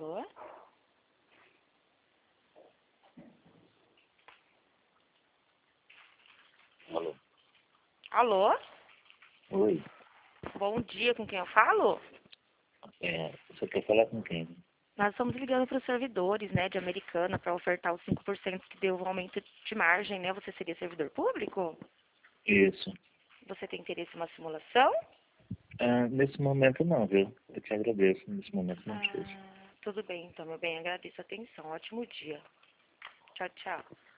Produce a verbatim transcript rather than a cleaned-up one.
Alô? Alô? Alô? Oi. Bom dia, com quem eu falo? É, você quer falar com quem? Nós estamos ligando para os servidores, né, de Americana, para ofertar os cinco por cento que deu um aumento de margem, né? Você seria servidor público? Isso. Você tem interesse em uma simulação? Ah, nesse momento não, viu? Eu te agradeço. Nesse momento não preciso. Ah, tudo bem, então, meu bem. Agradeço a atenção. Ótimo dia. Tchau, tchau.